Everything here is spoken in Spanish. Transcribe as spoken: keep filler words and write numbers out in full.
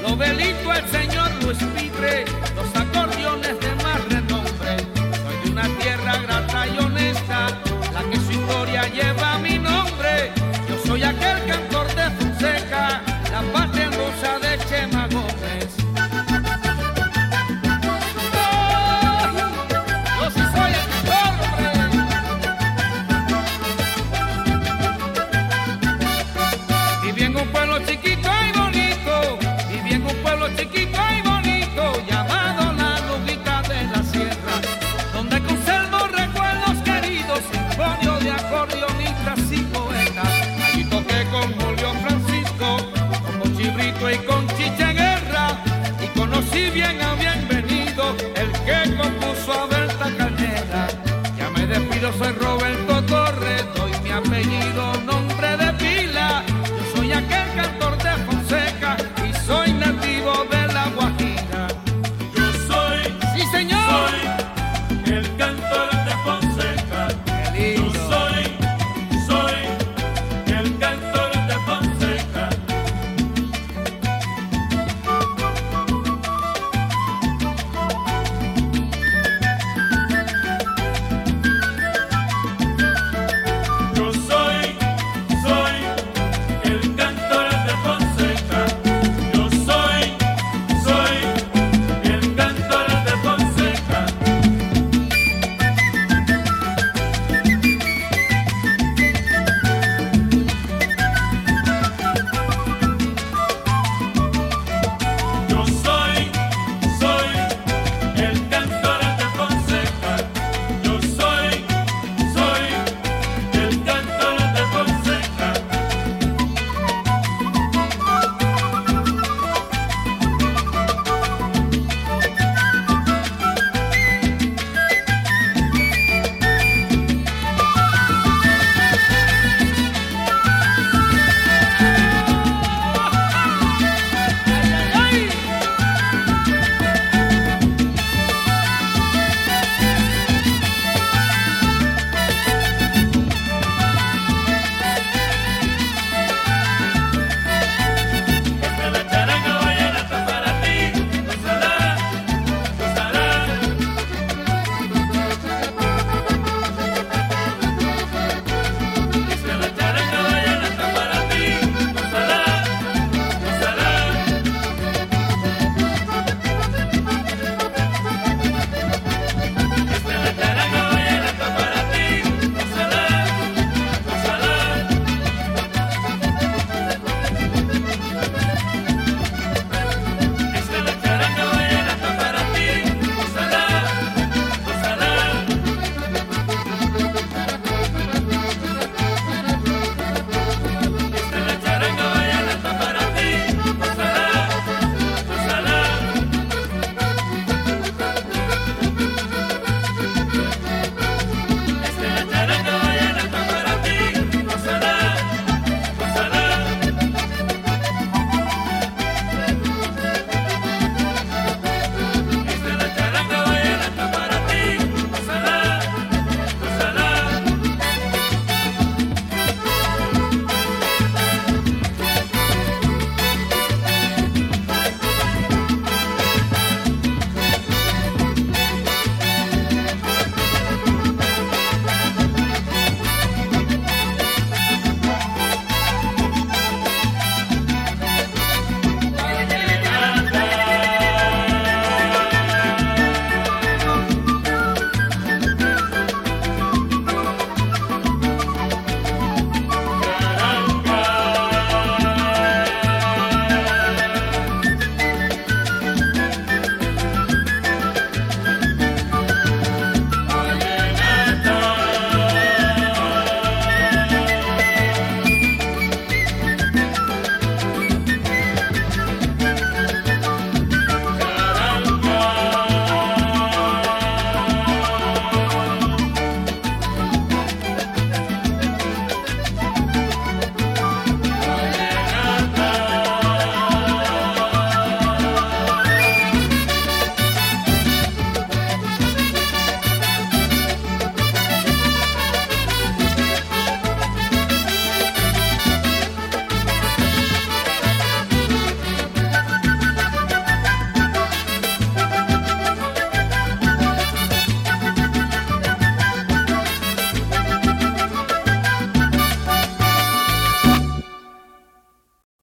Novelito el señor Luis Pitre, los acordeones de más renombre. Soy de una tierra grata y honesta, la que su historia lleva mi nombre. Yo soy aquel cantor de Fonseca, la patria hermosa de Chema Gómez. Yo sí soy el cantor, hombre. Viví en un pueblo chiquito y bonito, viví en un pueblo chiquito y bonito, llamado La Lujita de la Sierra, donde conservo recuerdos queridos, sinfonio de acordeonistas y poetas. Allí toqué con Julio Francisco, con Mochibrito y con Chicha Guerra, y conocí bien a Bienvenido, el que compuso a Berta Carnera. Ya me despido, soy Roberto